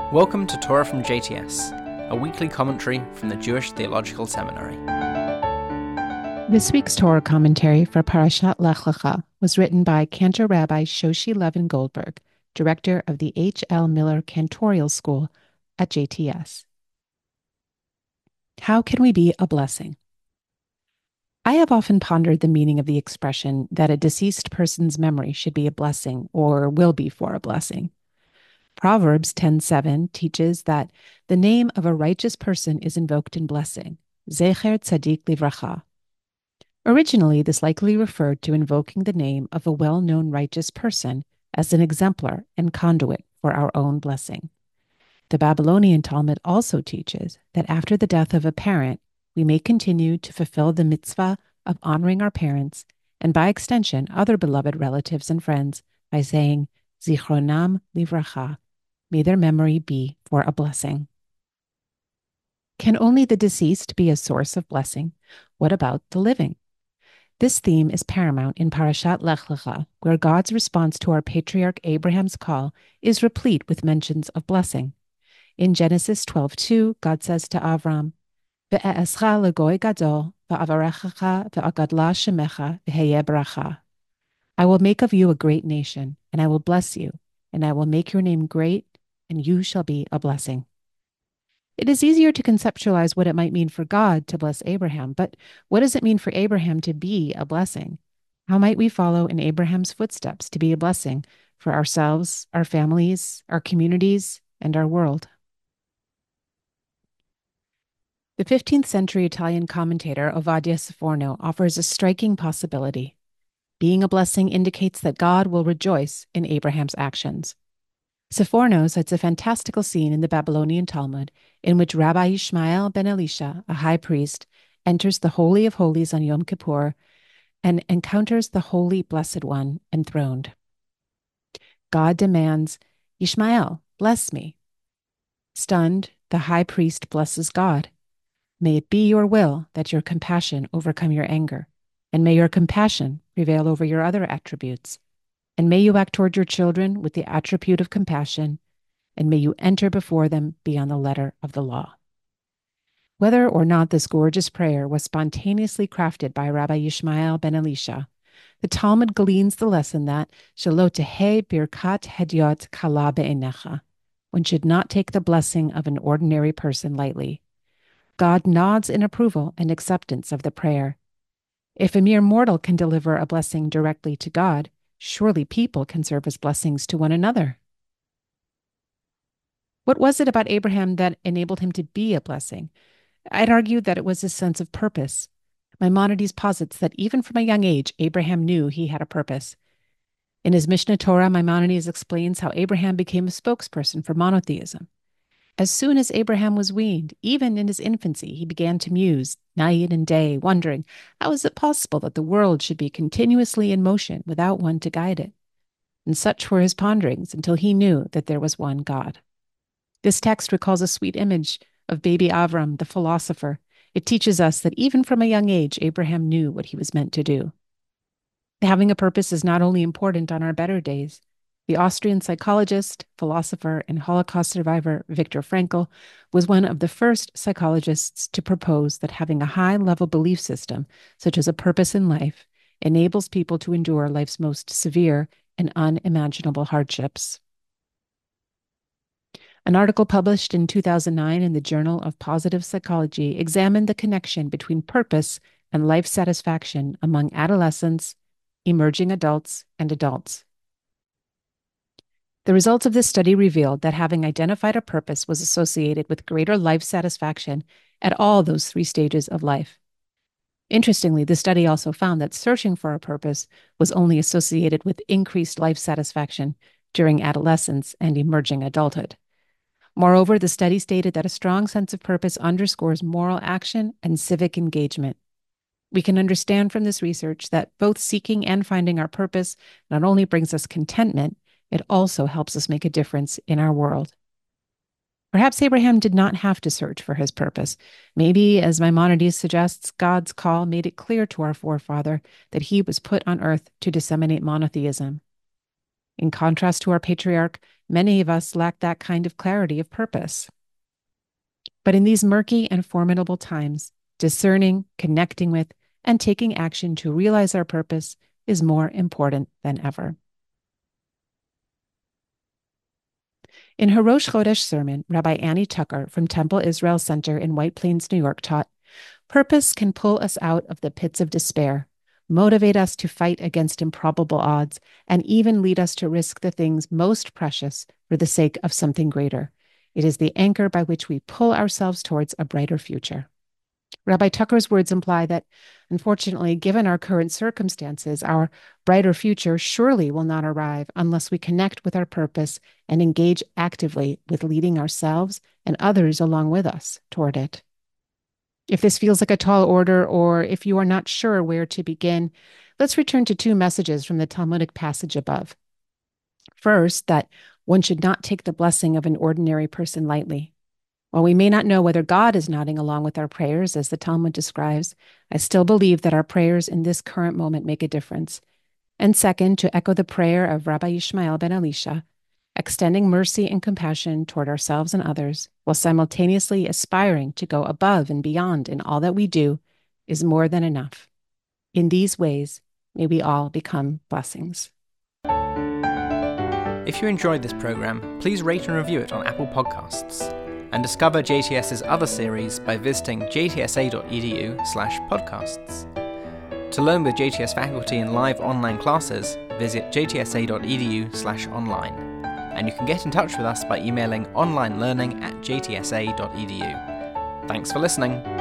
Welcome to Torah from JTS, a weekly commentary from the Jewish Theological Seminary. This week's Torah commentary for Parashat Lech Lecha was written by Cantor Rabbi Shoshi Levin Goldberg, director of the H.L. Miller Cantorial School at JTS. How can we be a blessing? I have often pondered the meaning of the expression that a deceased person's memory should be a blessing or will be for a blessing. Proverbs 10:7 teaches that the name of a righteous person is invoked in blessing, Zecher Tzadik Livracha. Originally, this likely referred to invoking the name of a well-known righteous person as an exemplar and conduit for our own blessing. The Babylonian Talmud also teaches that after the death of a parent, we may continue to fulfill the mitzvah of honoring our parents and, by extension, other beloved relatives and friends by saying, Zichronam Livracha, may their memory be for a blessing. Can only the deceased be a source of blessing? What about the living? This theme is paramount in Parashat Lech Lecha, where God's response to our patriarch Abraham's call is replete with mentions of blessing. In Genesis 12:2, God says to Avram, Ve'escha legoy gadol, ve'avarechacha ve'agadla shemecha v'heyeh bracha. I will make of you a great nation, and I will bless you, and I will make your name great, and you shall be a blessing. It is easier to conceptualize what it might mean for God to bless Abraham, but what does it mean for Abraham to be a blessing? How might we follow in Abraham's footsteps to be a blessing for ourselves, our families, our communities, and our world? The 15th century Italian commentator Ovadia Sforno offers a striking possibility. Being a blessing indicates that God will rejoice in Abraham's actions. Sforno cites a fantastical scene in the Babylonian Talmud in which Rabbi Yishmael ben Elisha, a high priest, enters the Holy of Holies on Yom Kippur and encounters the Holy Blessed One enthroned. God demands, Yishmael, bless me. Stunned, the high priest blesses God. May it be your will that your compassion overcome your anger, and may your compassion prevail over your other attributes. And may you act toward your children with the attribute of compassion, and may you enter before them beyond the letter of the law. Whether or not this gorgeous prayer was spontaneously crafted by Rabbi Yishmael ben Elisha, the Talmud gleans the lesson that shelo tehei birkat hediot kala be'enecha. One should not take the blessing of an ordinary person lightly. God nods in approval and acceptance of the prayer. If a mere mortal can deliver a blessing directly to God, surely people can serve as blessings to one another. What was it about Abraham that enabled him to be a blessing? I'd argue that it was his sense of purpose. Maimonides posits that even from a young age, Abraham knew he had a purpose. In his Mishneh Torah, Maimonides explains how Abraham became a spokesperson for monotheism. As soon as Abraham was weaned, even in his infancy, he began to muse night and day, wondering, how is it possible that the world should be continuously in motion without one to guide it? And such were his ponderings until he knew that there was one God. This text recalls a sweet image of baby Avram, the philosopher. It teaches us that even from a young age, Abraham knew what he was meant to do. Having a purpose is not only important on our better days. The Austrian psychologist, philosopher, and Holocaust survivor Viktor Frankl was one of the first psychologists to propose that having a high-level belief system, such as a purpose in life, enables people to endure life's most severe and unimaginable hardships. An article published in 2009 in the Journal of Positive Psychology examined the connection between purpose and life satisfaction among adolescents, emerging adults, and adults. The results of this study revealed that having identified a purpose was associated with greater life satisfaction at all those three stages of life. Interestingly, the study also found that searching for a purpose was only associated with increased life satisfaction during adolescence and emerging adulthood. Moreover, the study stated that a strong sense of purpose underscores moral action and civic engagement. We can understand from this research that both seeking and finding our purpose not only brings us contentment, it also helps us make a difference in our world. Perhaps Abraham did not have to search for his purpose. Maybe, as Maimonides suggests, God's call made it clear to our forefather that he was put on earth to disseminate monotheism. In contrast to our patriarch, many of us lack that kind of clarity of purpose. But in these murky and formidable times, discerning, connecting with, and taking action to realize our purpose is more important than ever. In her Rosh Chodesh sermon, Rabbi Annie Tucker from Temple Israel Center in White Plains, New York, taught, "Purpose can pull us out of the pits of despair, motivate us to fight against improbable odds, and even lead us to risk the things most precious for the sake of something greater. It is the anchor by which we pull ourselves towards a brighter future." Rabbi Tucker's words imply that, unfortunately, given our current circumstances, our brighter future surely will not arrive unless we connect with our purpose and engage actively with leading ourselves and others along with us toward it. If this feels like a tall order, or if you are not sure where to begin, let's return to two messages from the Talmudic passage above. First, that one should not take the blessing of an ordinary person lightly. While we may not know whether God is nodding along with our prayers, as the Talmud describes, I still believe that our prayers in this current moment make a difference. And second, to echo the prayer of Rabbi Yishmael ben Elisha, extending mercy and compassion toward ourselves and others, while simultaneously aspiring to go above and beyond in all that we do, is more than enough. In these ways, may we all become blessings. If you enjoyed this program, please rate and review it on Apple Podcasts. And discover JTS's other series by visiting jtsa.edu/podcasts. To learn with JTS faculty in live online classes, visit jtsa.edu/online. And you can get in touch with us by emailing onlinelearning@jtsa.edu. Thanks for listening.